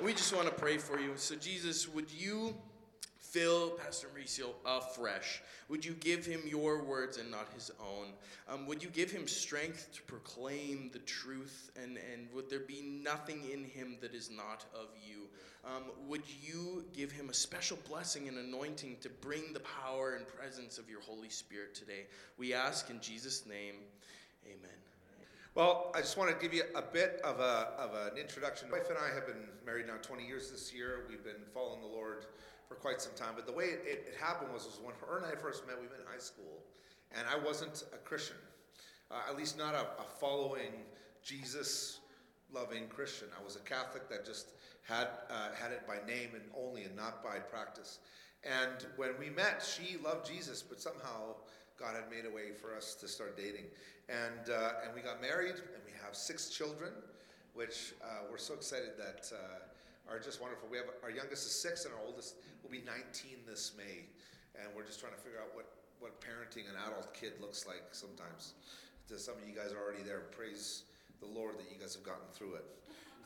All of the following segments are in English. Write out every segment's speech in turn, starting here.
We just want to pray for you. So Jesus, would you fill Pastor Mauricio afresh? Would you give him your words and not his own? Would you give him strength to proclaim the truth? And would there be nothing in him that is not of you? Would you give him a special blessing and anointing to bring the power and presence of your Holy Spirit today? We ask in Jesus' name, amen. Well, I just want to give you a bit of an introduction. My wife and I have been married now 20 years this year. We've been following the Lord for quite some time. But the way it happened was when her and I first met, we met in high school. And I wasn't a Christian, at least not a following Jesus loving Christian. I was a Catholic that just had it by name and only and not by practice. And when we met, she loved Jesus, but somehow God had made a way for us to start dating. And we got married, and we have 6 children, which we're so excited that are just wonderful. We have our youngest is 6, and our oldest will be 19 this May. And we're just trying to figure out what parenting an adult kid looks like sometimes. To some of you guys are already there. Praise the Lord that you guys have gotten through it.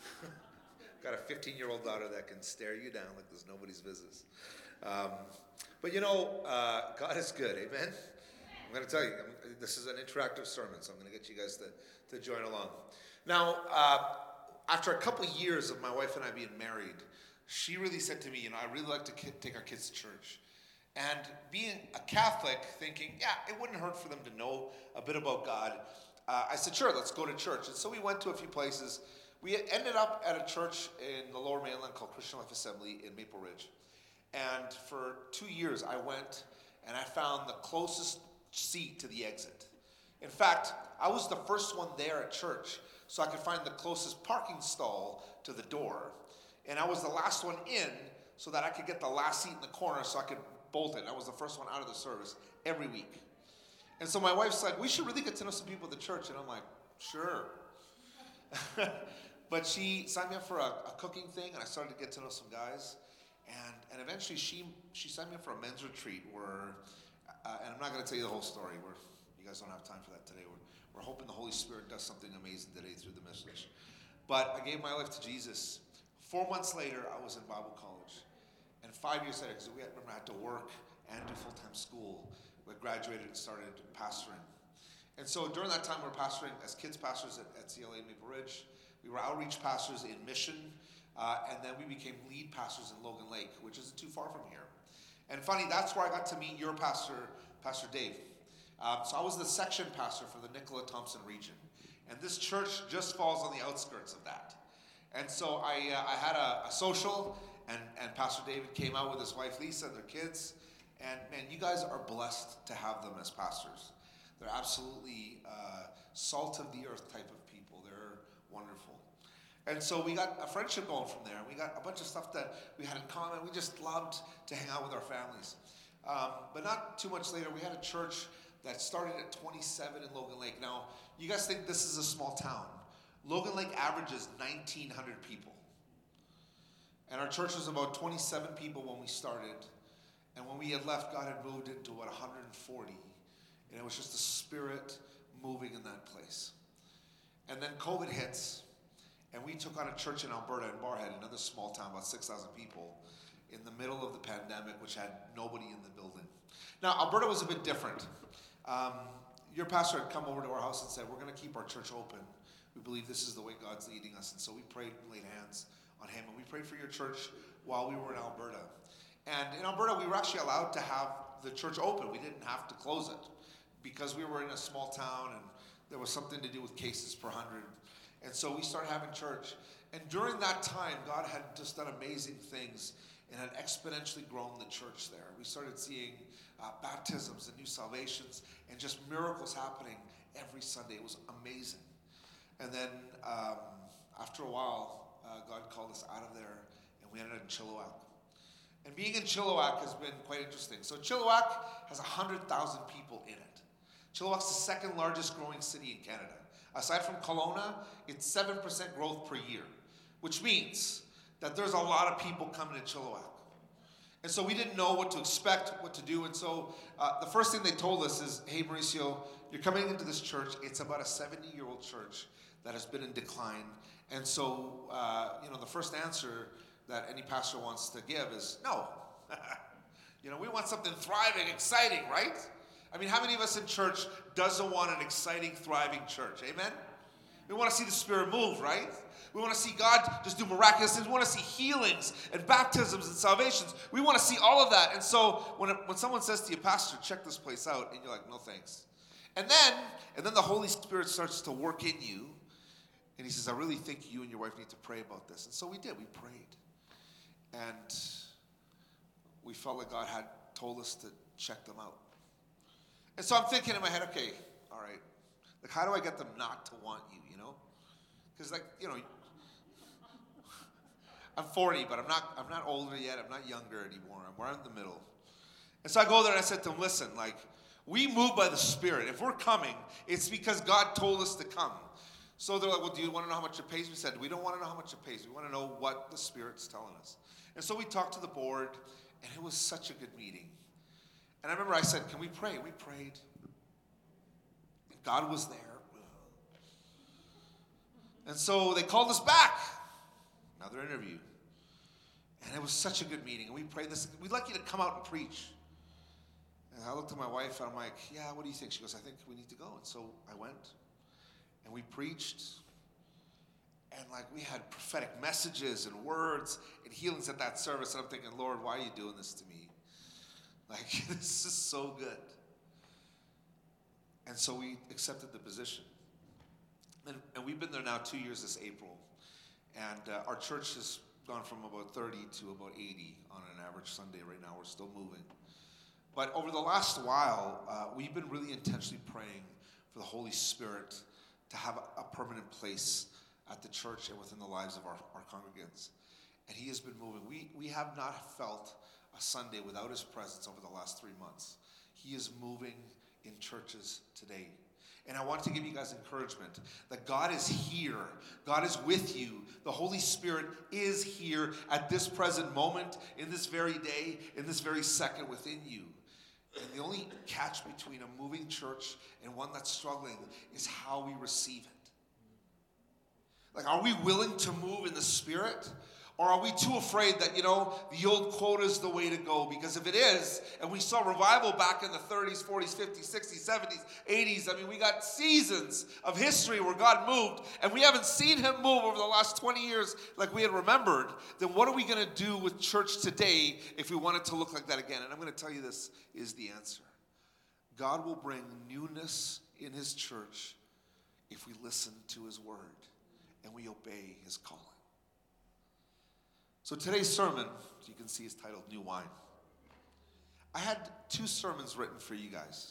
Got a 15-year-old daughter that can stare you down like there's nobody's business. But God is good, amen? I'm going to tell you, this is an interactive sermon, so I'm going to get you guys to join along. Now, after a couple years of my wife and I being married, she really said to me, I really like to take our kids to church. And being a Catholic, thinking, it wouldn't hurt for them to know a bit about God, I said, sure, let's go to church. And so we went to a few places. We ended up at a church in the Lower Mainland called Christian Life Assembly in Maple Ridge. And for 2 years, I went and I found the closest seat to the exit. In fact, I was the first one there at church, so I could find the closest parking stall to the door. And I was the last one in, so that I could get the last seat in the corner so I could bolt it. I was the first one out of the service every week. And so my wife said, we should really get to know some people at the church. And I'm like, sure. But she signed me up for a cooking thing, and I started to get to know some guys. And eventually she signed me up for a men's retreat where, and I'm not going to tell you the whole story. You guys don't have time for that today. We're hoping the Holy Spirit does something amazing today through the message. But I gave my life to Jesus. 4 months later, I was in Bible college. And 5 years later, because I had to work and do full-time school, we graduated and started pastoring. And so during that time, we were pastoring as kids pastors at CLA Maple Ridge. We were outreach pastors in Mission. And then we became lead pastors in Logan Lake, which isn't too far from here. And funny, that's where I got to meet your pastor, Pastor Dave. So I was the section pastor for the Nicola Thompson region. And this church just falls on the outskirts of that. And so I had a social, and Pastor David came out with his wife Lisa and their kids. And man, you guys are blessed to have them as pastors. They're absolutely salt of the earth type of people. They're wonderful. And so we got a friendship going from there. We got a bunch of stuff that we had in common. We just loved to hang out with our families. But not too much later, we had a church that started at 27 in Logan Lake. Now, you guys think this is a small town. Logan Lake averages 1,900 people. And our church was about 27 people when we started. And when we had left, God had moved into about 140. And it was just the Spirit moving in that place. And then COVID hits. And we took on a church in Alberta, in Barrhead, another small town, about 6,000 people, in the middle of the pandemic, which had nobody in the building. Now, Alberta was a bit different. Your pastor had come over to our house and said, we're going to keep our church open. We believe this is the way God's leading us. And so we prayed and laid hands on him. And we prayed for your church while we were in Alberta. And in Alberta, we were actually allowed to have the church open. We didn't have to close it because we were in a small town and there was something to do with cases per 100. And so we started having church. And during that time, God had just done amazing things and had exponentially grown the church there. We started seeing baptisms and new salvations and just miracles happening every Sunday. It was amazing. And then after a while, God called us out of there, and we ended up in Chilliwack. And being in Chilliwack has been quite interesting. So Chilliwack has 100,000 people in it. Chilliwack's the second largest growing city in Canada. Aside from Kelowna, it's 7% growth per year, which means that there's a lot of people coming to Chilliwack. And so we didn't know what to expect, what to do. And so the first thing they told us is, hey, Mauricio, you're coming into this church. It's about a 70-year-old church that has been in decline. And so, the first answer that any pastor wants to give is no. We want something thriving, exciting, right? I mean, how many of us in church doesn't want an exciting, thriving church? Amen? We want to see the Spirit move, right? We want to see God just do miraculous things. We want to see healings and baptisms and salvations. We want to see all of that. And so when someone says to you, Pastor, check this place out, and you're like, no thanks. And then the Holy Spirit starts to work in you, and he says, I really think you and your wife need to pray about this. And so we did. We prayed. And we felt like God had told us to check them out. And so I'm thinking in my head, okay, all right, like how do I get them not to want you, Because I'm 40, but I'm not older yet. I'm not younger anymore. I'm right in the middle. And so I go there and I said to them, listen, we move by the Spirit. If we're coming, it's because God told us to come. So they're like, well, do you want to know how much it pays? We said, we don't want to know how much it pays. We want to know what the Spirit's telling us. And so we talked to the board, and it was such a good meeting. And I remember I said, can we pray? We prayed. And God was there. And so they called us back. Another interview. And it was such a good meeting. And we prayed this. We'd like you to come out and preach. And I looked at my wife, and I'm like, yeah, what do you think? She goes, I think we need to go. And so I went. And we preached. And we had prophetic messages and words and healings at that service. And I'm thinking, Lord, why are you doing this to me? This is so good. And so we accepted the position. And we've been there now 2 years this April. And our church has gone from about 30 to about 80 on an average Sunday right now. We're still moving. But over the last while, we've been really intentionally praying for the Holy Spirit to have a permanent place at the church and within the lives of our congregants. And he has been moving. We have not felt a Sunday without his presence over the last 3 months. He is moving in churches today. And I want to give you guys encouragement that God is here. God is with you. The Holy Spirit is here at this present moment, in this very day, in this very second within you. And the only catch between a moving church and one that's struggling is how we receive it. Are we willing to move in the Spirit? Or are we too afraid that, the old quota is the way to go? Because if it is, and we saw revival back in the 30s, 40s, 50s, 60s, 70s, 80s, we got seasons of history where God moved, and we haven't seen him move over the last 20 years like we had remembered, then what are we going to do with church today if we want it to look like that again? And I'm going to tell you this is the answer. God will bring newness in his church if we listen to his word and we obey his calling. So today's sermon, as you can see, is titled New Wine. I had 2 sermons written for you guys.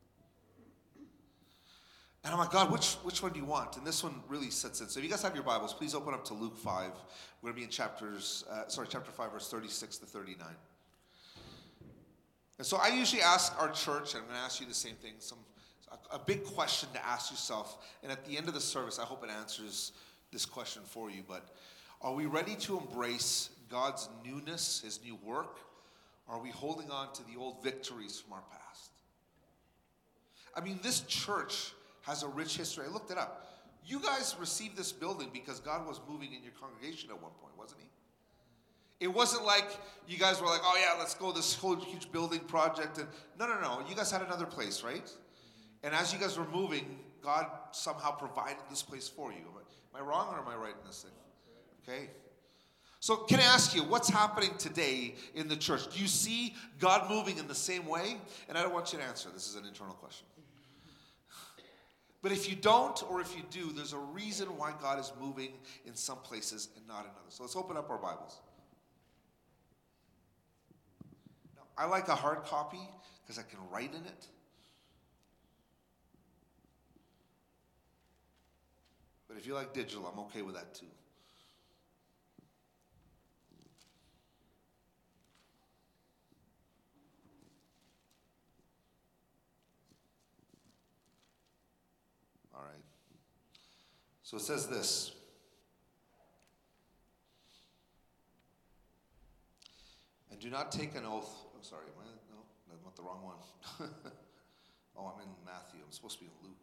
And I'm like, God, which one do you want? And this one really sets in. So if you guys have your Bibles, please open up to Luke 5. We're going to be in chapter 5, verse 36 to 39. And so I usually ask our church, and I'm going to ask you the same thing, a big question to ask yourself. And at the end of the service, I hope it answers this question for you. But are we ready to embrace God's newness, his new work? Or are we holding on to the old victories from our past? This church has a rich history. I looked it up. You guys received this building because God was moving in your congregation at one point, wasn't he? It wasn't like you guys were like, oh yeah, let's go this whole huge building project. And no. You guys had another place, right? And as you guys were moving, God somehow provided this place for you. Am I wrong or am I right in this thing? Okay. So can I ask you, what's happening today in the church? Do you see God moving in the same way? And I don't want you to answer. This is an internal question. But if you don't, or if you do, there's a reason why God is moving in some places and not in others. So let's open up our Bibles. Now, I like a hard copy because I can write in it. But if you like digital, I'm okay with that too. All right. So it says this. And do not take an oath. Oh, sorry. No, I'm not the wrong one. Oh, I'm in Matthew. I'm supposed to be in Luke.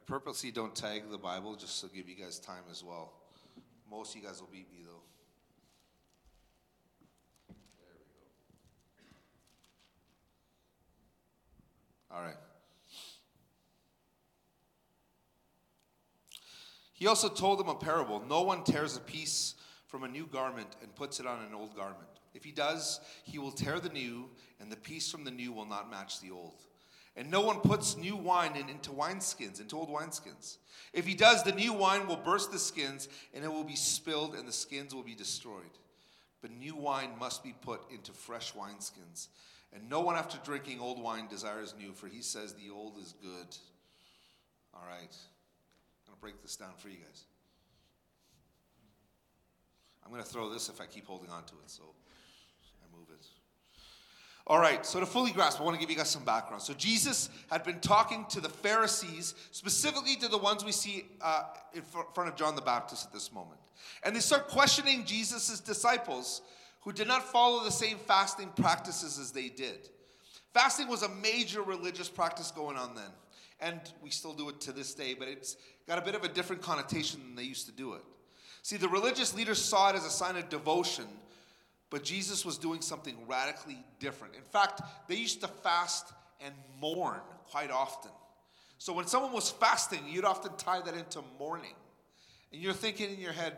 purposely don't tag the Bible just to give you guys time as well. Most of you guys will beat me though. There we go. All right. He also told them a parable. No one tears a piece from a new garment and puts it on an old garment. If he does, he will tear the new, and the piece from the new will not match the old. And no one puts new wine into old wineskins. If he does, the new wine will burst the skins, and it will be spilled, and the skins will be destroyed. But new wine must be put into fresh wineskins. And no one after drinking old wine desires new, for he says the old is good. All right. I'm going to break this down for you guys. I'm going to throw this if I keep holding on to it, so I move it. All right, so to fully grasp, I want to give you guys some background. So Jesus had been talking to the Pharisees, specifically to the ones we see in front of John the Baptist at this moment. And they start questioning Jesus' disciples who did not follow the same fasting practices as they did. Fasting was a major religious practice going on then. And we still do it to this day, but it's got a bit of a different connotation than they used to do it. See, the religious leaders saw it as a sign of devotion, but Jesus was doing something radically different. In fact, they used to fast and mourn quite often. So when someone was fasting, you'd often tie that into mourning. And you're thinking in your head,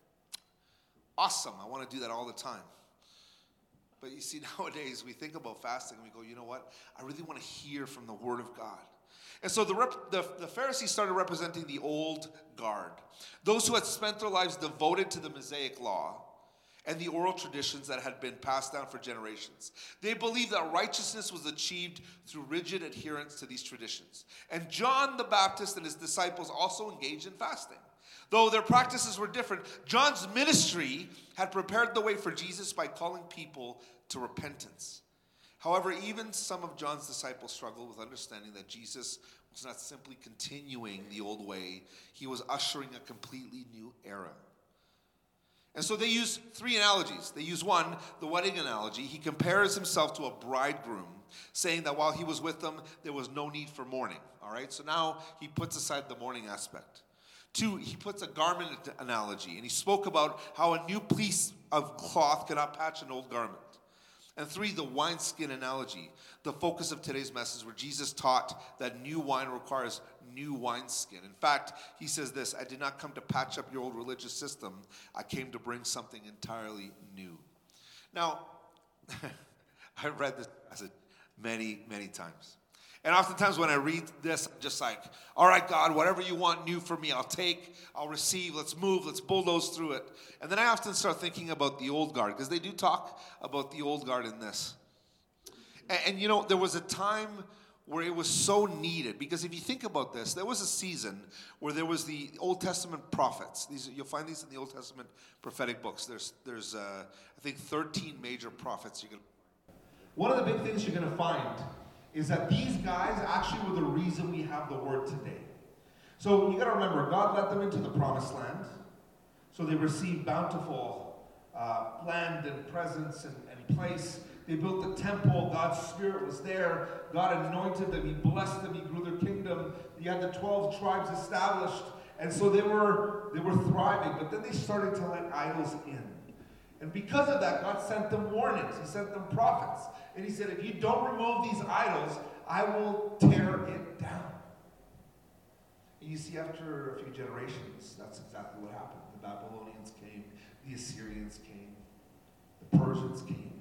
awesome, I want to do that all the time. But you see, nowadays we think about fasting and we go, you know what? I really want to hear from the Word of God. And so the Pharisees started representing the old guard, those who had spent their lives devoted to the Mosaic law and the oral traditions that had been passed down for generations. They believed that righteousness was achieved through rigid adherence to these traditions. And John the Baptist and his disciples also engaged in fasting. Though their practices were different, John's ministry had prepared the way for Jesus by calling people to repentance. However, even some of John's disciples struggled with understanding that Jesus was not simply continuing the old way. He was ushering a completely new era. And so they use three analogies. They use one, the wedding analogy. He compares himself to a bridegroom, saying that while he was with them, there was no need for mourning. All right, so now he puts aside the mourning aspect. Two, he puts a garment analogy, and he spoke about how a new piece of cloth cannot patch an old garment. And three, the wineskin analogy, the focus of today's message, where Jesus taught that new wine requires new wineskin. In fact, he says this, I did not come to patch up your old religious system. I came to bring something entirely new. Now, I've read this passage many, many times. And oftentimes when I read this, I'm just like, all right, God, whatever you want new for me, I'll take, I'll receive, let's move, let's bulldoze through it. And then I often start thinking about the old guard, because they do talk about the old guard in this. And you know, there was a time where it was so needed, because if you think about this, there was a season where there was the Old Testament prophets. You'll find these in the Old Testament prophetic books. There's I think 13 major prophets. One of the big things you're going to find is that these guys actually were the reason we have the word today. So you got to remember, God led them into the promised land. So they received bountiful land and presence and place. They built the temple. God's Spirit was there. God anointed them. He blessed them. He grew their kingdom. You had the 12 tribes established. And so they were thriving. But then they started to let idols in. And because of that, God sent them warnings. He sent them prophets. And he said, if you don't remove these idols, I will tear it down. And you see, after a few generations, that's exactly what happened. The Babylonians came, the Assyrians came, the Persians came.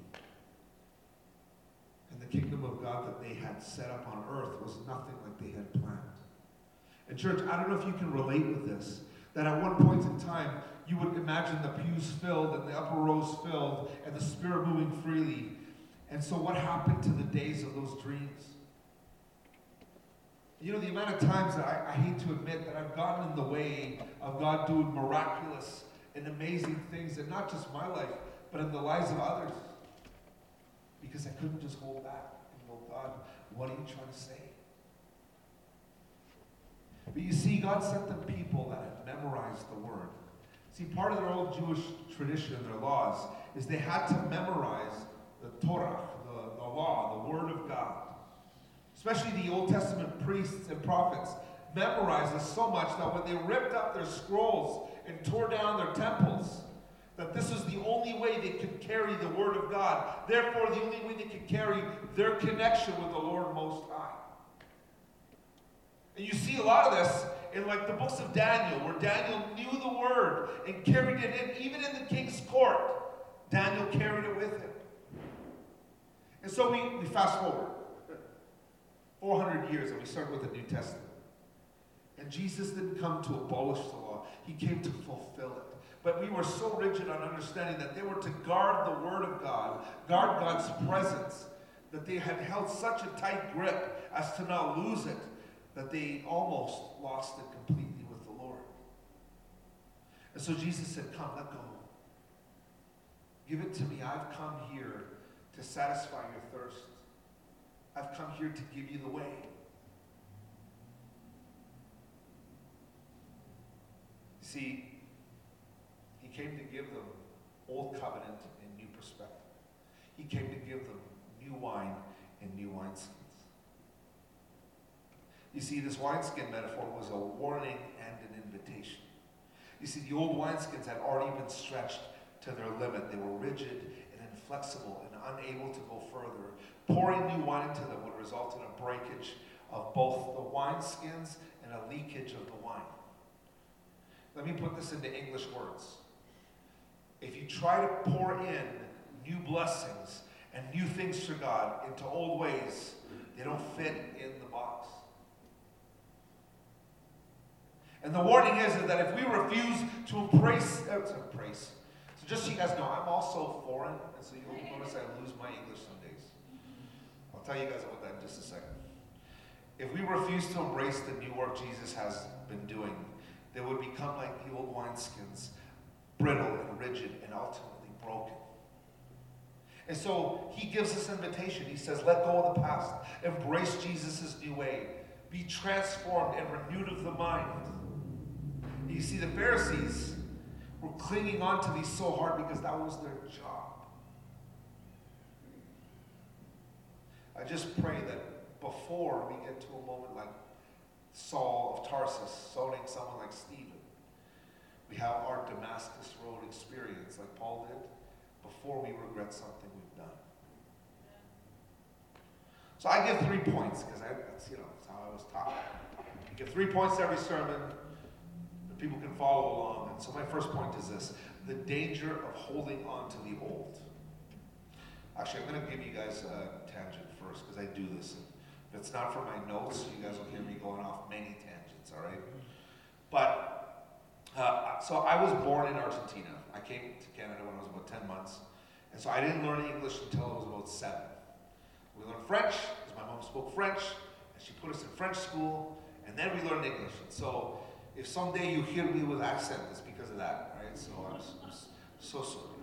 And the kingdom of God that they had set up on earth was nothing like they had planned. And church, I don't know if you can relate with this, that at one point in time, you would imagine the pews filled and the upper rows filled and the Spirit moving freely. And so what happened to the days of those dreams? You know, the amount of times that I hate to admit that I've gotten in the way of God doing miraculous and amazing things in not just my life, but in the lives of others. Because I couldn't just hold back and go, God, what are you trying to say? But you see, God sent them people that had memorized the word. See, part of their old Jewish tradition and their laws is they had to memorize the Torah, the law, the word of God. Especially the Old Testament priests and prophets, memorized this so much that when they ripped up their scrolls and tore down their temples, that this was the only way they could carry the Word of God. Therefore, the only way they could carry their connection with the Lord Most High. And you see a lot of this in like the books of Daniel, where Daniel knew the Word and carried it in. Even in the king's court, Daniel carried it with him. And so we fast forward 400 years and we start with the New Testament. And Jesus didn't come to abolish the law. He came to fulfill it. But we were so rigid on understanding that they were to guard the Word of God, guard God's presence, that they had held such a tight grip as to not lose it, that they almost lost it completely with the Lord. And so Jesus said, come, let go. Give it to me. I've come here to satisfy your thirst. I've come here to give you the way. See, he came to give them old covenant and new perspective. He came to give them new wine and new wineskins. You see, this wineskin metaphor was a warning and an invitation. You see, the old wineskins had already been stretched to their limit. They were rigid and inflexible and unable to go further. Pouring new wine into them would result in a breakage of both the wineskins and a leakage of the wine. Let me put this into English words. If you try to pour in new blessings and new things for God into old ways, they don't fit in the box. And the warning is that if we refuse to embrace, so just so you guys know, I'm also foreign, and so you'll notice I lose my English some days. I'll tell you guys about that in just a second. If we refuse to embrace the new work Jesus has been doing, they would become like the old wineskins, brittle and rigid and ultimately broken. And so he gives this invitation. He says, let go of the past. Embrace Jesus' new way. Be transformed and renewed of the mind. And you see, the Pharisees were clinging on to these so hard because that was their job. I just pray that before we get to a moment like Saul of Tarsus stoning someone like Stephen, we have our Damascus Road experience like Paul did before we regret something we've done. So I give 3 points because that's how I was taught. I give 3 points to every sermon that people can follow along. And so my first point is this: the danger of holding on to the old. Actually, I'm going to give you guys a tangent first because I do this. If it's not for my notes, you guys will hear me going off many tangents, all right? But, so I was born in Argentina. I came to Canada when I was about 10 months. And so I didn't learn English until I was about 7. We learned French, because my mom spoke French, and she put us in French school, and then we learned English. And so if someday you hear me with accent, it's because of that, right? So I'm so sorry.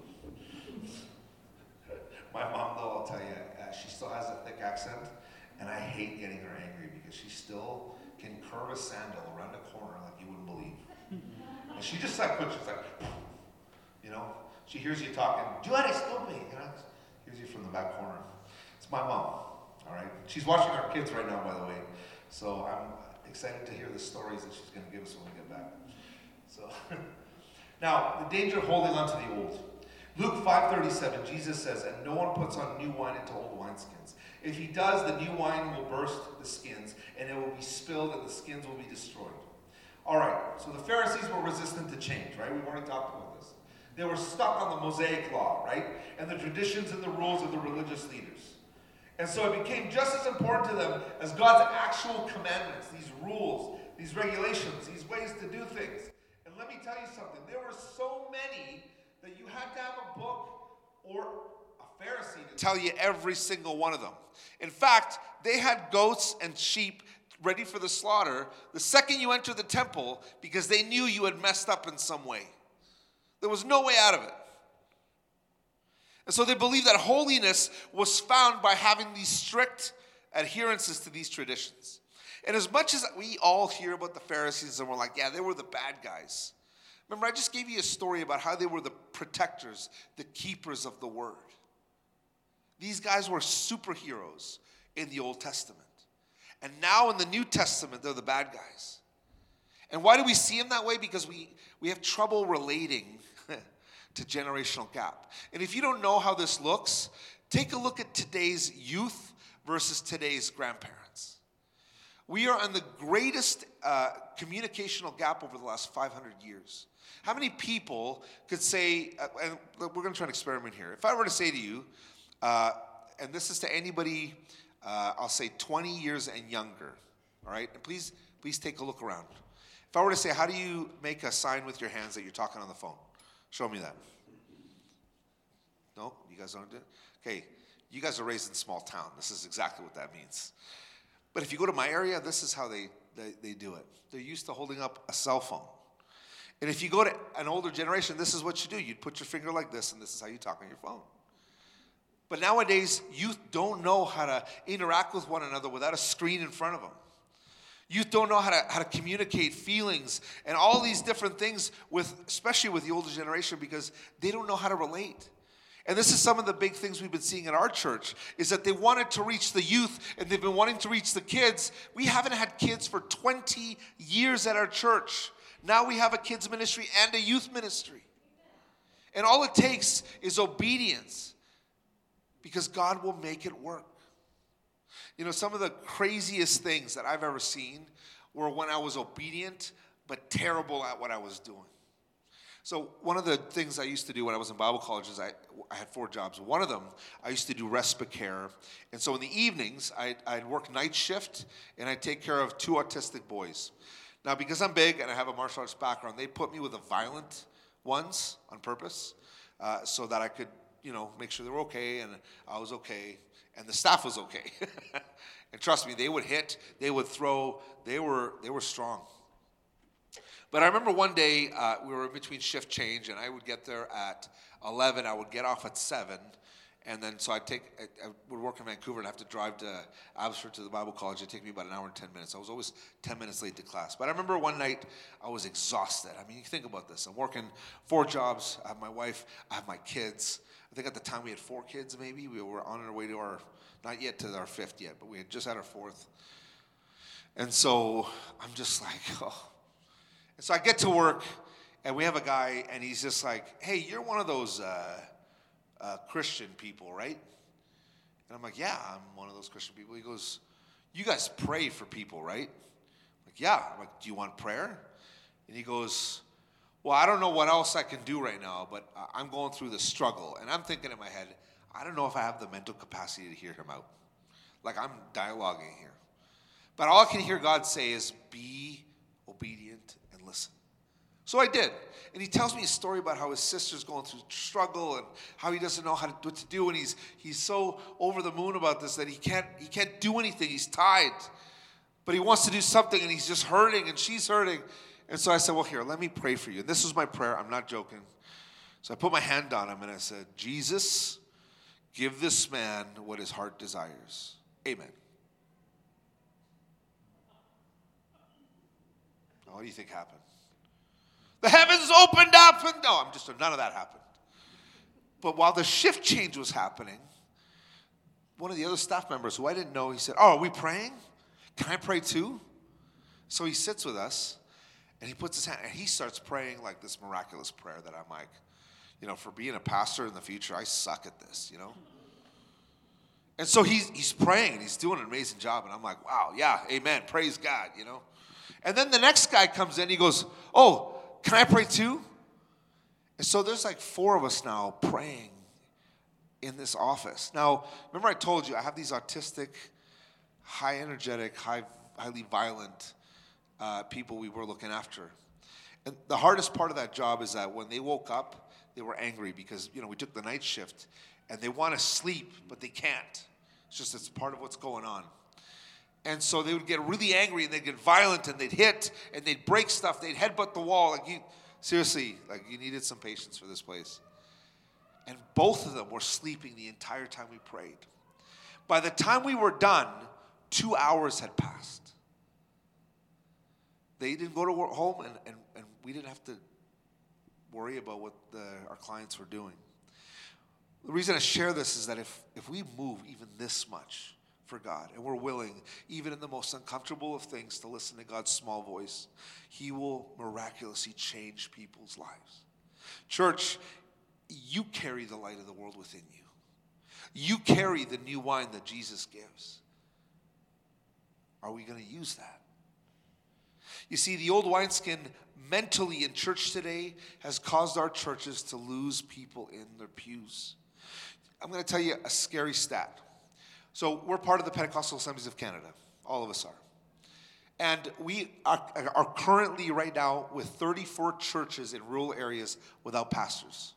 My mom, though, I'll tell you, she still has a thick accent. And I hate getting her angry because she still can curve a sandal around a corner like you wouldn't believe. And she just like pushes, like, she hears you talking, do it, stupid, hears you from the back corner. It's my mom, all right? She's watching our kids right now, by the way. So I'm excited to hear the stories that she's going to give us when we get back. So, now, the danger of holding on to the old. Luke 5:37, Jesus says, and no one puts on new wine into old wineskins. If he does, the new wine will burst the skins, and it will be spilled, and the skins will be destroyed. All right, so the Pharisees were resistant to change, right? We've already talked about this. They were stuck on the Mosaic law, right? And the traditions and the rules of the religious leaders. And so it became just as important to them as God's actual commandments, these rules, these regulations, these ways to do things. And let me tell you something. There were so many that you had to have a book or a Pharisee to tell you every single one of them. In fact, they had goats and sheep ready for the slaughter the second you entered the temple because they knew you had messed up in some way. There was no way out of it. And so they believed that holiness was found by having these strict adherences to these traditions. And as much as we all hear about the Pharisees and we're like, yeah, they were the bad guys. Remember, I just gave you a story about how they were the protectors, the keepers of the word. These guys were superheroes in the Old Testament. And now in the New Testament, they're the bad guys. And why do we see them that way? Because we have trouble relating to generational gap. And if you don't know how this looks, take a look at today's youth versus today's grandparents. We are on the greatest communicational gap over the last 500 years. How many people could say, and we're going to try an experiment here. If I were to say to you, and this is to anybody, I'll say 20 years and younger, all right? And please take a look around. If I were to say, how do you make a sign with your hands that you're talking on the phone? Show me that. No? You guys don't do it? Okay. You guys are raised in a small town. This is exactly what that means. But if you go to my area, this is how they do it. They're used to holding up a cell phone. And if you go to an older generation, this is what you do. You'd put your finger like this, and this is how you talk on your phone. But nowadays, youth don't know how to interact with one another without a screen in front of them. Youth don't know how to communicate feelings and all these different things, especially with the older generation, because they don't know how to relate. And this is some of the big things we've been seeing in our church, is that they wanted to reach the youth, and they've been wanting to reach the kids. We haven't had kids for 20 years at our church. Now we have a kids ministry and a youth ministry. And all it takes is obedience, because God will make it work. You know, some of the craziest things that I've ever seen were when I was obedient but terrible at what I was doing. So one of the things I used to do when I was in Bible college is I had 4 jobs. One of them, I used to do respite care. And so in the evenings, I'd work night shift, and I'd take care of 2 autistic boys. Now, because I'm big and I have a martial arts background, they put me with the violent ones on purpose so that I could, make sure they were okay and I was okay and the staff was okay. And trust me, they would hit, they would throw, they were strong. But I remember one day we were in between shift change, and I would get there at 11. I would get off at 7, and then so I would work in Vancouver and have to drive to Abbotsford to the Bible college. It'd take me about an hour and 10 minutes. I was always 10 minutes late to class. But I remember one night I was exhausted. I mean, you think about this. I'm working 4 jobs. I have my wife. I have my kids. I think at the time we had 4 kids maybe. We were on our way to not yet to our 5th yet, but we had just had our 4th. And so I'm just like, oh. And so I get to work, and we have a guy, and he's just like, hey, you're one of those Christian people, right? And I'm like, yeah, I'm one of those Christian people. He goes, you guys pray for people, right? I'm like, yeah. I'm like, do you want prayer? And he goes, well, I don't know what else I can do right now, but I'm going through the struggle. And I'm thinking in my head, I don't know if I have the mental capacity to hear him out. Like, I'm dialoguing here. But all I can hear God say is, be obedient and listen. So I did. And he tells me a story about how his sister's going through struggle and how he doesn't know what to do. And he's so over the moon about this that he can't do anything. He's tied. But he wants to do something, and he's just hurting, and she's hurting. And so I said, well, here, let me pray for you. And this was my prayer. I'm not joking. So I put my hand on him, and I said, Jesus, give this man what his heart desires. Amen. Now, what do you think happened? The heavens opened up, and none of that happened. But while the shift change was happening, one of the other staff members who I didn't know, he said, oh, are we praying? Can I pray too? So he sits with us, and he puts his hand, and he starts praying like this miraculous prayer that I'm like, for being a pastor in the future, I suck at this, And so he's praying, and he's doing an amazing job, and I'm like, wow, yeah, amen, praise God, And then the next guy comes in, he goes, oh, can I pray too? And so there's like 4 of us now praying in this office. Now, remember I told you I have these autistic, high energetic, highly violent people we were looking after. And the hardest part of that job is that when they woke up, they were angry because, we took the night shift, and they want to sleep, but they can't. It's part of what's going on. And so they would get really angry, and they'd get violent, and they'd hit, and they'd break stuff. They'd headbutt the wall. You needed some patience for this place. And both of them were sleeping the entire time we prayed. By the time we were done, 2 hours had passed. They didn't go to home, and we didn't have to worry about what our clients were doing. The reason I share this is that if we move even this much for God, and we're willing, even in the most uncomfortable of things, to listen to God's small voice, he will miraculously change people's lives. Church, you carry the light of the world within you. You carry the new wine that Jesus gives. Are we going to use that? You see, the old wineskin mentally in church today has caused our churches to lose people in their pews. I'm going to tell you a scary stat. So we're part of the Pentecostal Assemblies of Canada. All of us are. And we are currently right now with 34 churches in rural areas without pastors.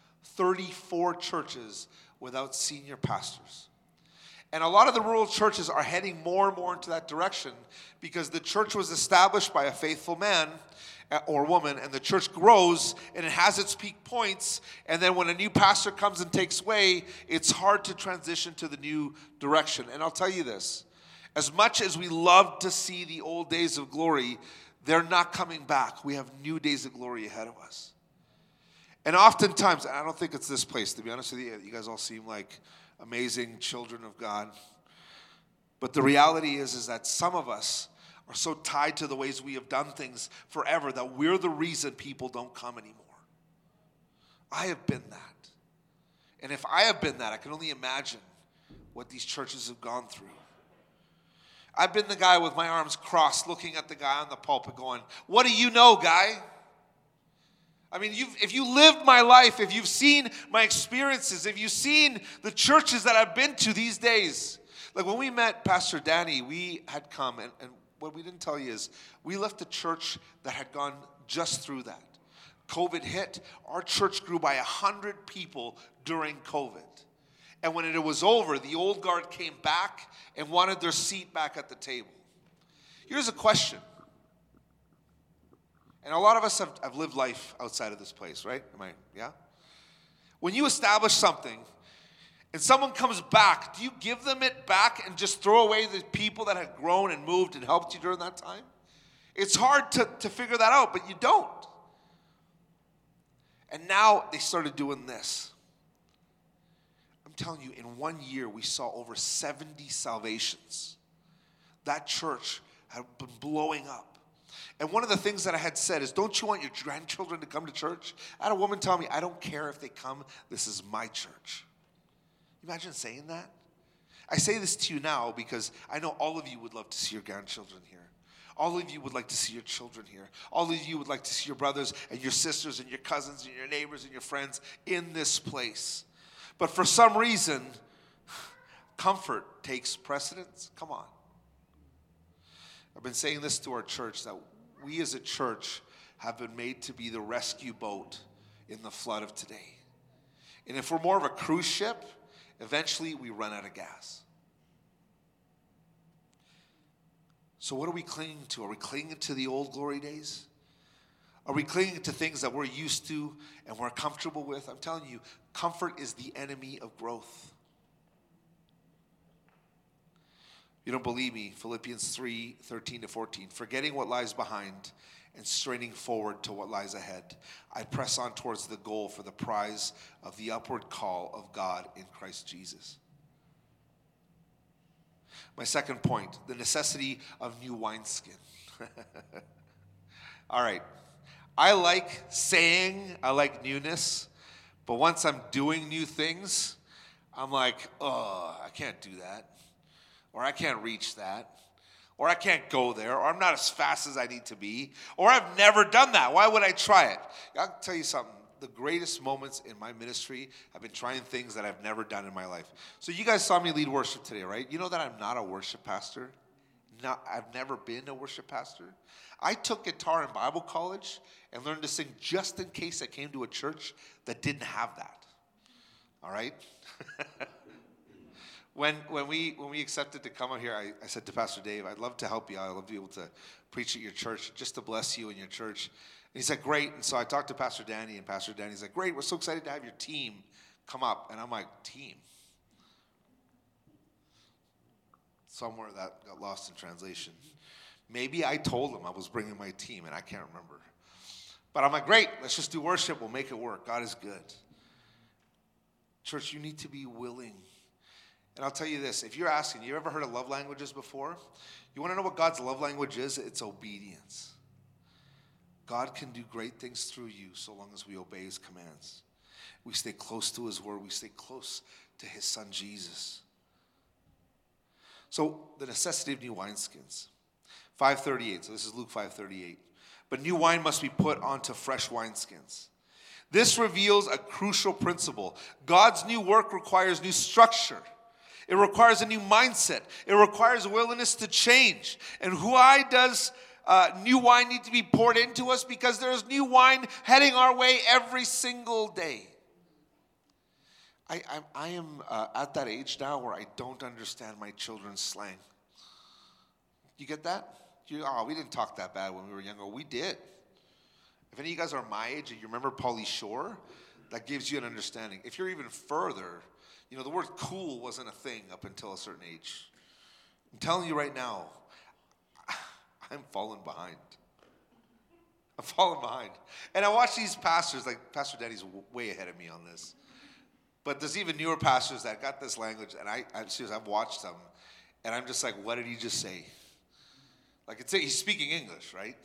34 churches without senior pastors. And a lot of the rural churches are heading more and more into that direction because the church was established by a faithful man or woman, and the church grows and it has its peak points, and then when a new pastor comes and takes way, it's hard to transition to the new direction. And I'll tell you this, as much as we love to see the old days of glory, they're not coming back. We have new days of glory ahead of us. And oftentimes, and I don't think it's this place, to be honest with you, you guys all seem like amazing children of God. But the reality is that some of us are so tied to the ways we have done things forever that we're the reason people don't come anymore. I have been that. And if I have been that, I can only imagine what these churches have gone through. I've been the guy with my arms crossed looking at the guy on the pulpit going, "What do you know, guy?" I mean, if you lived my life, if you've seen my experiences, if you've seen the churches that I've been to these days. Like when we met Pastor Danny, we had come, and what we didn't tell you is we left a church that had gone just through that. COVID hit, our church grew by 100 people during COVID. And when it was over, the old guard came back and wanted their seat back at the table. Here's a question. And a lot of us have lived life outside of this place, right? Yeah? When you establish something and someone comes back, do you give them it back and just throw away the people that had grown and moved and helped you during that time? It's hard to figure that out, but you don't. And now they started doing this. I'm telling you, in 1 year, we saw over 70 salvations. That church had been blowing up. And one of the things that I had said is, don't you want your grandchildren to come to church? I had a woman tell me, I don't care if they come, this is my church. Imagine saying that? I say this to you now because I know all of you would love to see your grandchildren here. All of you would like to see your children here. All of you would like to see your brothers and your sisters and your cousins and your neighbors and your friends in this place. But for some reason, comfort takes precedence. Come on. I've been saying this to our church, that we as a church have been made to be the rescue boat in the flood of today. And if we're more of a cruise ship, eventually we run out of gas. So what are we clinging to? Are we clinging to the old glory days? Are we clinging to things that we're used to and we're comfortable with? I'm telling you, comfort is the enemy of growth. You don't believe me? Philippians 3:13-14. Forgetting what lies behind and straining forward to what lies ahead, I press on towards the goal for the prize of the upward call of God in Christ Jesus. My second point, the necessity of new wineskin. All right. I like saying I like newness, but once I'm doing new things, I'm like, oh, I can't do that. Or I can't reach that, or I can't go there, or I'm not as fast as I need to be, or I've never done that. Why would I try it? I'll tell you something. The greatest moments in my ministry have been trying things that I've never done in my life. So you guys saw me lead worship today, right? You know that I'm not a worship pastor. I've never been a worship pastor. I took guitar in Bible college and learned to sing just in case I came to a church that didn't have that. All right? When we accepted to come out here, I said to Pastor Dave, I'd love to help you. I'd love to be able to preach at your church, just to bless you and your church. And he said, great. And so I talked to Pastor Danny, and Pastor Danny's like, great, we're so excited to have your team come up. And I'm like, team? Somewhere that got lost in translation. Maybe I told him I was bringing my team, and I can't remember. But I'm like, great, let's just do worship. We'll make it work. God is good. Church, you need to be willing. And I'll tell you this, if you're asking, you ever heard of love languages before? You want to know what God's love language is? It's obedience. God can do great things through you so long as we obey his commands. We stay close to his word. We stay close to his son, Jesus. So the necessity of new wineskins. 5:38, so this is Luke 5:38. But new wine must be put onto fresh wineskins. This reveals a crucial principle. God's new work requires new structure. It requires a new mindset. It requires a willingness to change. And why does new wine need to be poured into us? Because there's new wine heading our way every single day. I am at that age now where I don't understand my children's slang. You get that? We didn't talk that bad when we were younger. We did. If any of you guys are my age and you remember Pauly Shore, that gives you an understanding. If you're even further, the word cool wasn't a thing up until a certain age. I'm telling you right now, I'm falling behind. I'm falling behind. And I watch these pastors, like Pastor Daddy's way ahead of me on this. But there's even newer pastors that got this language, and I'm serious, I've watched them, and I'm just like, what did he just say? Like, he's speaking English, right?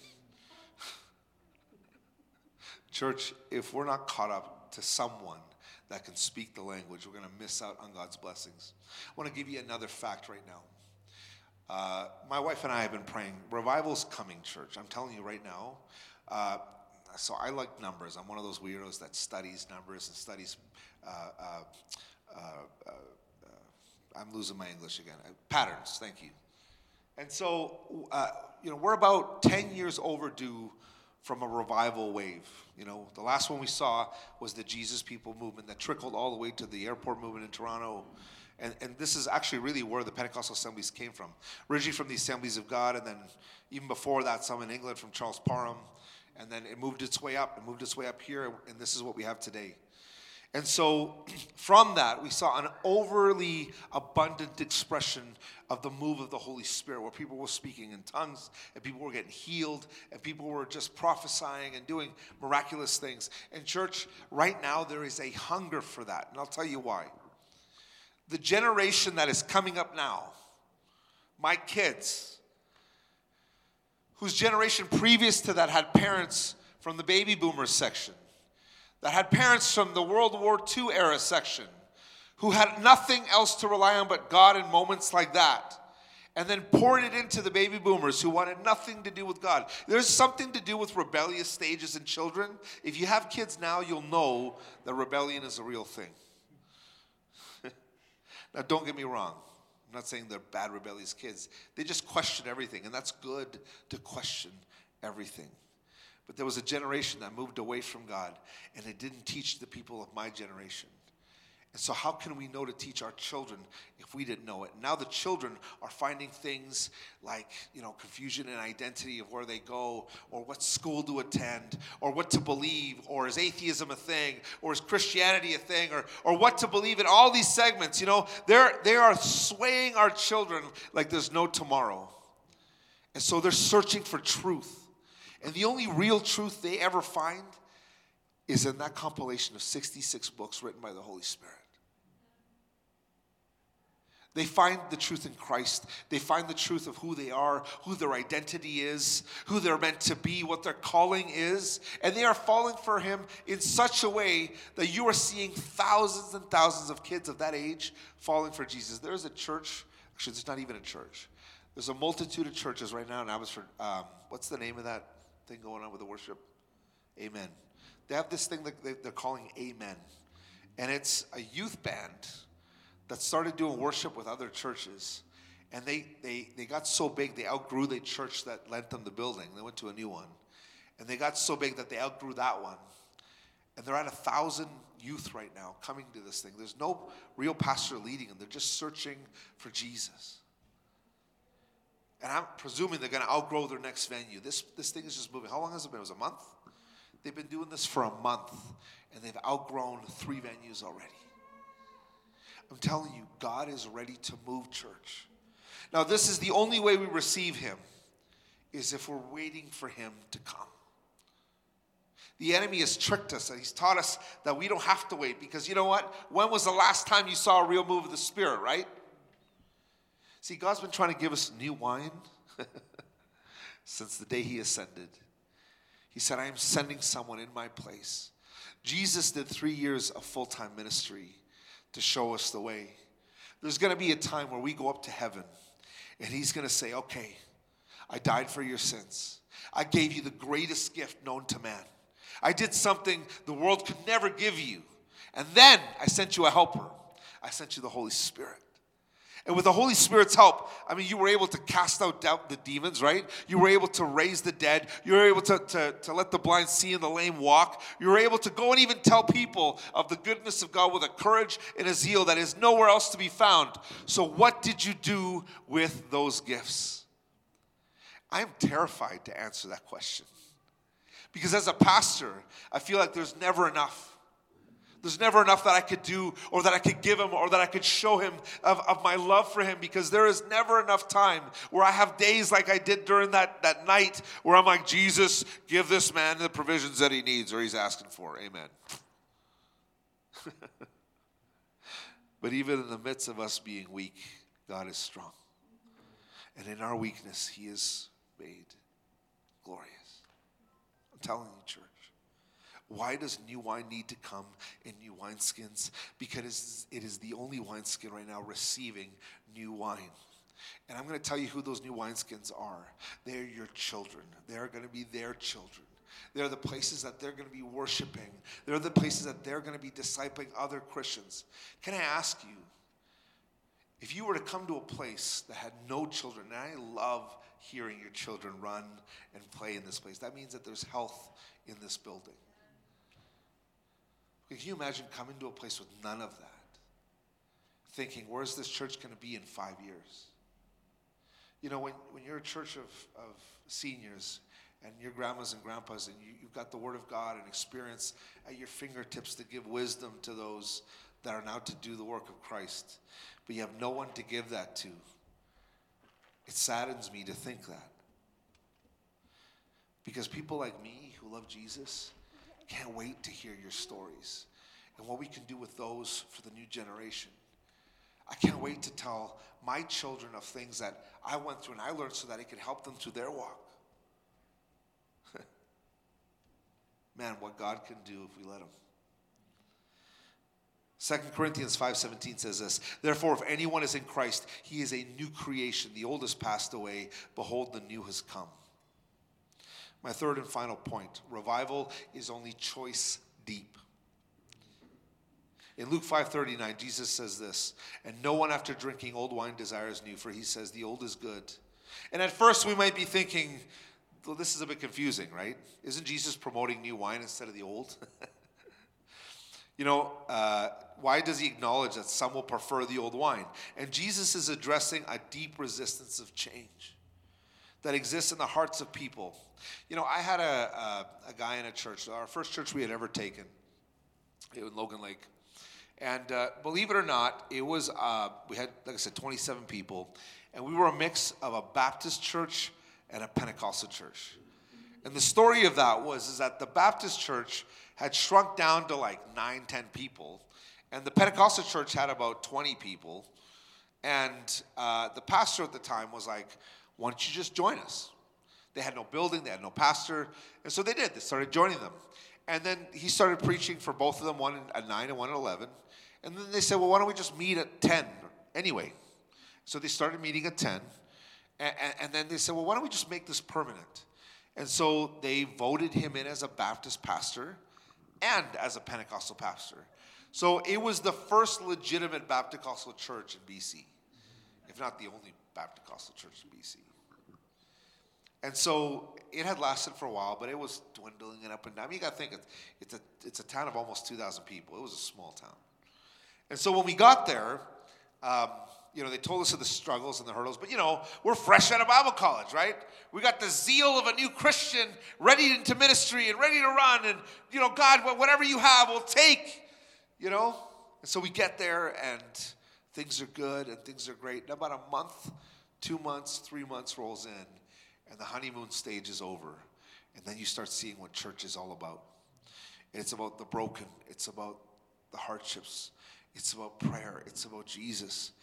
Church, if we're not caught up to someone that can speak the language, we're going to miss out on God's blessings. I want to give you another fact right now. My wife and I have been praying. Revival's coming, church. I'm telling you right now. So I like numbers. I'm one of those weirdos that studies numbers and studies. I'm losing my English again. Patterns. Thank you. And so, we're about 10 years overdue from a revival wave. The last one we saw was the Jesus People movement that trickled all the way to the airport movement in Toronto. And this is actually really where the Pentecostal assemblies came from. Originally from the Assemblies of God, and then even before that, some in England from Charles Parham. And then it moved its way up here, and this is what we have today. And so from that, we saw an overly abundant expression of the move of the Holy Spirit, where people were speaking in tongues, and people were getting healed, and people were just prophesying and doing miraculous things. And church, right now there is a hunger for that, and I'll tell you why. The generation that is coming up now, my kids, whose generation previous to that had parents from the baby boomers section, that had parents from the World War II era section, who had nothing else to rely on but God in moments like that, and then poured it into the baby boomers who wanted nothing to do with God. There's something to do with rebellious stages in children. If you have kids now, you'll know that rebellion is a real thing. Now, don't get me wrong. I'm not saying they're bad, rebellious kids. They just question everything, and that's good to question everything. But there was a generation that moved away from God, and it didn't teach the people of my generation. And so how can we know to teach our children if we didn't know it? Now the children are finding things like, confusion and identity of where they go, or what school to attend, or what to believe, or is atheism a thing, or is Christianity a thing, or what to believe in. All these segments, they are swaying our children like there's no tomorrow. And so they're searching for truth. And the only real truth they ever find is in that compilation of 66 books written by the Holy Spirit. They find the truth in Christ. They find the truth of who they are, who their identity is, who they're meant to be, what their calling is. And they are falling for him in such a way that you are seeing thousands and thousands of kids of that age falling for Jesus. There's a church, actually there's not even a church. There's a multitude of churches right now in Abbotsford. What's the name of that thing going on with the worship? Amen. They have this thing that they're calling Amen. And it's a youth band that started doing worship with other churches. And they got so big, they outgrew the church that lent them the building. They went to a new one. And they got so big that they outgrew that one. And they're at 1,000 youth right now coming to this thing. There's no real pastor leading them. They're just searching for Jesus. And I'm presuming they're going to outgrow their next venue. This thing is just moving. How long has it been? It was a month? They've been doing this for a month, and they've outgrown 3 venues already. I'm telling you, God is ready to move, church. Now, this is the only way we receive him, is if we're waiting for him to come. The enemy has tricked us, and he's taught us that we don't have to wait, because you know what? When was the last time you saw a real move of the Spirit, right? See, God's been trying to give us new wine since the day he ascended. He said, I am sending someone in my place. Jesus did 3 years of full-time ministry to show us the way. There's going to be a time where we go up to heaven and he's going to say, okay, I died for your sins. I gave you the greatest gift known to man. I did something the world could never give you. And then I sent you a helper. I sent you the Holy Spirit. And with the Holy Spirit's help, I mean, you were able to cast out the demons, right? You were able to raise the dead. You were able to let the blind see and the lame walk. You were able to go and even tell people of the goodness of God with a courage and a zeal that is nowhere else to be found. So what did you do with those gifts? I am terrified to answer that question. Because as a pastor, I feel like there's never enough. There's never enough that I could do or that I could give him or that I could show him of my love for him, because there is never enough time where I have days like I did during that night where I'm like, Jesus, give this man the provisions that he needs or he's asking for. Amen. But even in the midst of us being weak, God is strong. And in our weakness, he is made glorious. I'm telling you, church. Why does new wine need to come in new wineskins? Because it is the only wineskin right now receiving new wine. And I'm going to tell you who those new wineskins are. They're your children. They're going to be their children. They're the places that they're going to be worshiping. They're the places that they're going to be discipling other Christians. Can I ask you, if you were to come to a place that had no children, and I love hearing your children run and play in this place, that means that there's health in this building. Can you imagine coming to a place with none of that? Thinking, where's this church going to be in 5 years? You know, when you're a church of seniors and your grandmas and grandpas and you've got the Word of God and experience at your fingertips to give wisdom to those that are now to do the work of Christ, but you have no one to give that to, it saddens me to think that. Because people like me who love Jesus can't wait to hear your stories and what we can do with those for the new generation. I can't wait to tell my children of things that I went through and I learned so that it could help them through their walk. Man, what God can do if we let him. 2 Corinthians 5:17 says this, therefore, if anyone is in Christ, he is a new creation. The old has passed away. Behold, the new has come. My third and final point, revival is only choice deep. In Luke 5:39, Jesus says this, and no one after drinking old wine desires new, for he says the old is good. And at first we might be thinking, well, this is a bit confusing, right? Isn't Jesus promoting new wine instead of the old? You know, why does he acknowledge that some will prefer the old wine? And Jesus is addressing a deep resistance of change that exists in the hearts of people. You know, I had a guy in a church, our first church we had ever taken, in Logan Lake. And believe it or not, it was, we had, like I said, 27 people. And we were a mix of a Baptist church and a Pentecostal church. And the story of that is that the Baptist church had shrunk down to like 9, 10 people. And the Pentecostal church had about 20 people. And the pastor at the time was like, why don't you just join us? They had no building, they had no pastor. And so they did. They started joining them. And then he started preaching for both of them, one at 9 and one at 11. And then they said, well, why don't we just meet at 10 anyway? So they started meeting at 10. And then they said, well, why don't we just make this permanent? And so they voted him in as a Baptist pastor and as a Pentecostal pastor. So it was the first legitimate Baptist church in BC, if not the only Baptist church in BC. And so it had lasted for a while, but it was dwindling and up and down. I mean, you got to think, it's a town of almost 2,000 people. It was a small town. And so when we got there, you know, they told us of the struggles and the hurdles, but, you know, we're fresh out of Bible college, right? We got the zeal of a new Christian ready into ministry and ready to run. And, you know, God, whatever you have, we'll take, you know. And so we get there and things are good and things are great. And about a month, 2 months, 3 months rolls in. And the honeymoon stage is over. And then you start seeing what church is all about. And it's about the broken. It's about the hardships. It's about prayer. It's about Jesus.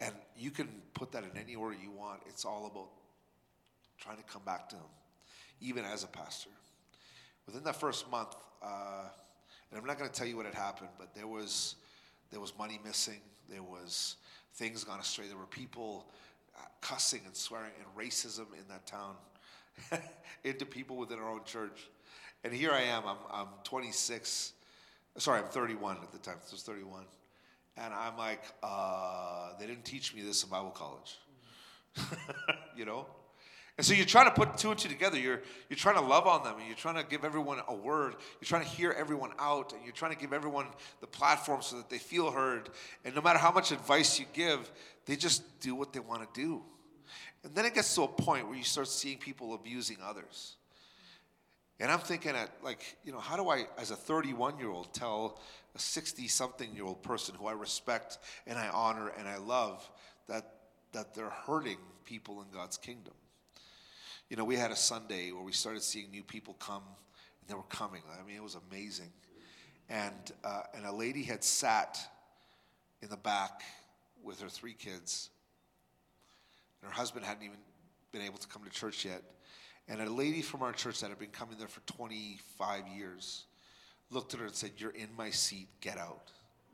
And you can put that in any order you want. It's all about trying to come back to him, even as a pastor. Within that first month, and I'm not going to tell you what had happened, but there was money missing. There was things gone astray. There were people cussing and swearing and racism in that town into people within our own church. And here I am. I'm 26. Sorry, I'm 31 at the time. So I was 31. And I'm like, they didn't teach me this in Bible college. You know? And so you're trying to put two and two together. You're trying to love on them, and you're trying to give everyone a word. You're trying to hear everyone out, and you're trying to give everyone the platform so that they feel heard. And no matter how much advice you give, they just do what they want to do. And then it gets to a point where you start seeing people abusing others. And I'm thinking how do I, as a 31-year-old, tell a 60-something-year-old person who I respect and I honor and I love that they're hurting people in God's kingdom? You know, we had a Sunday where we started seeing new people come, and they were coming. I mean, it was amazing. And a lady had sat in the back with her 3 kids, and her husband hadn't even been able to come to church yet. And a lady from our church that had been coming there for 25 years looked at her and said, "You're in my seat, get out."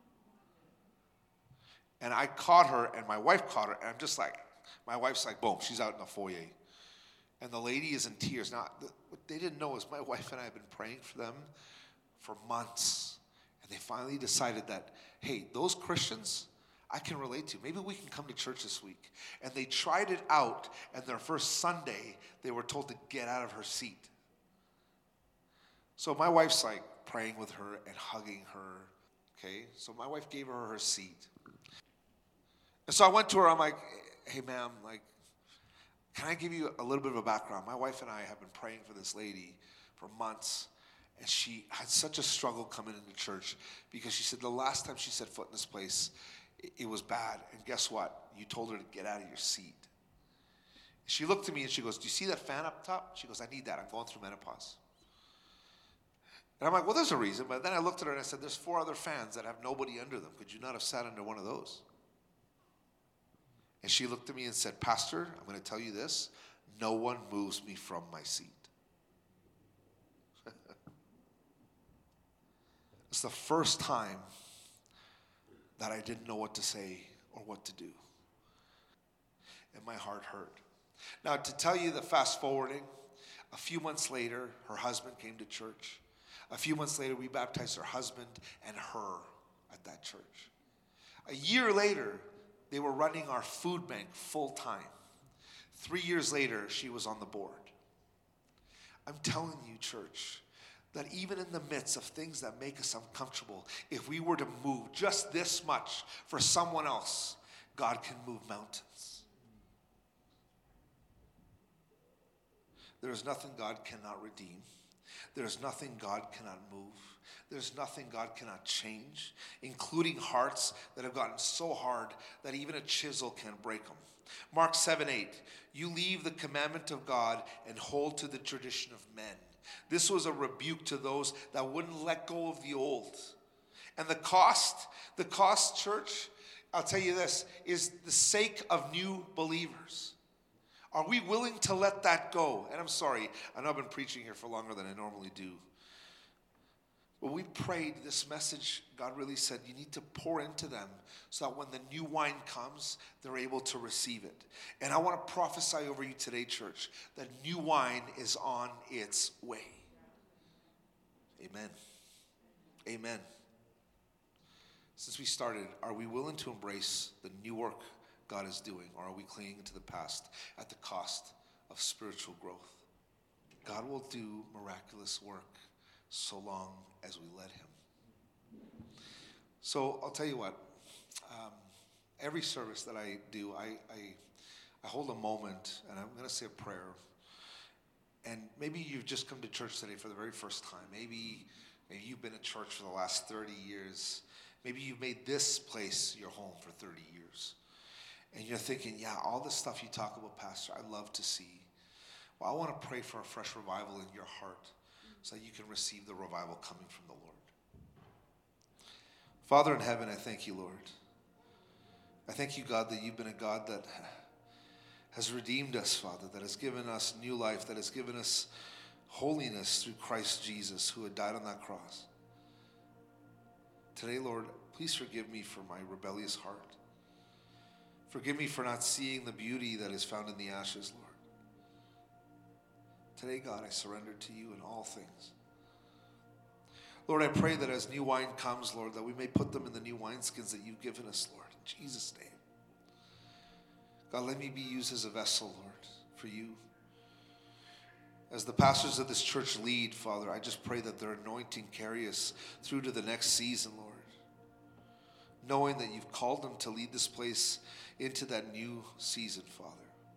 And I caught her, and my wife caught her, and I'm just like, my wife's like, boom, she's out in the foyer. And the lady is in tears. Now, what they didn't know is my wife and I have been praying for them for months. And they finally decided that, hey, those Christians, I can relate to. Maybe we can come to church this week. And they tried it out, and their first Sunday, they were told to get out of her seat. So my wife's like praying with her and hugging her, okay? So my wife gave her her seat. And so I went to her, I'm like, hey, ma'am, can I give you a little bit of a background? My wife and I have been praying for this lady for months, and she had such a struggle coming into church because she said the last time she set foot in this place, it was bad. And guess what? You told her to get out of your seat. She looked at me and she goes, "Do you see that fan up top?" She goes, "I need that. I'm going through menopause." And I'm like, well, there's a reason. But then I looked at her and I said, there's 4 other fans that have nobody under them. Could you not have sat under one of those? And she looked at me and said, "Pastor, I'm going to tell you this. No one moves me from my seat." It's the first time that I didn't know what to say or what to do. And my heart hurt. Now, to tell you the fast forwarding, a few months later, her husband came to church. A few months later, we baptized her husband and her at that church. A year later, they were running our food bank full time. 3 years later, she was on the board. I'm telling you, church, that even in the midst of things that make us uncomfortable, if we were to move just this much for someone else, God can move mountains. There is nothing God cannot redeem. There is nothing God cannot move. There's nothing God cannot change, including hearts that have gotten so hard that even a chisel can't break them. Mark 7:8, you leave the commandment of God and hold to the tradition of men. This was a rebuke to those that wouldn't let go of the old. And the cost, church, I'll tell you this, is the sake of new believers. Are we willing to let that go? And I'm sorry, I know I've been preaching here for longer than I normally do. When we prayed this message, God really said, you need to pour into them so that when the new wine comes, they're able to receive it. And I want to prophesy over you today, church, that new wine is on its way. Amen. Amen. Since we started, are we willing to embrace the new work God is doing, or are we clinging to the past at the cost of spiritual growth? God will do miraculous work so long as we let him. So I'll tell you what, every service that I do, I hold a moment and I'm going to say a prayer. And maybe you've just come to church today for the very first time. Maybe you've been at church for the last 30 years. Maybe you've made this place your home for 30 years. And you're thinking, yeah, all the stuff you talk about, Pastor, I love to see. Well, I want to pray for a fresh revival in your heart so that you can receive the revival coming from the Lord. Father in heaven, I thank you, Lord. I thank you, God, that you've been a God that has redeemed us, Father, that has given us new life, that has given us holiness through Christ Jesus, who had died on that cross. Today, Lord, please forgive me for my rebellious heart. Forgive me for not seeing the beauty that is found in the ashes, Lord. Today, God, I surrender to you in all things. Lord, I pray that as new wine comes, Lord, that we may put them in the new wineskins that you've given us, Lord, in Jesus' name. God, let me be used as a vessel, Lord, for you. As the pastors of this church lead, Father, I just pray that their anointing carry us through to the next season, Lord, knowing that you've called them to lead this place into that new season, Father.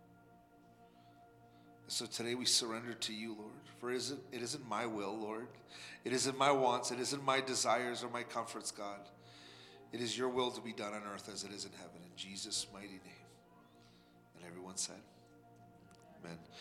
So today we surrender to you, Lord, for it isn't my will, Lord. It isn't my wants. It isn't my desires or my comforts, God. It is your will to be done on earth as it is in heaven. In Jesus' mighty name. And everyone said, amen.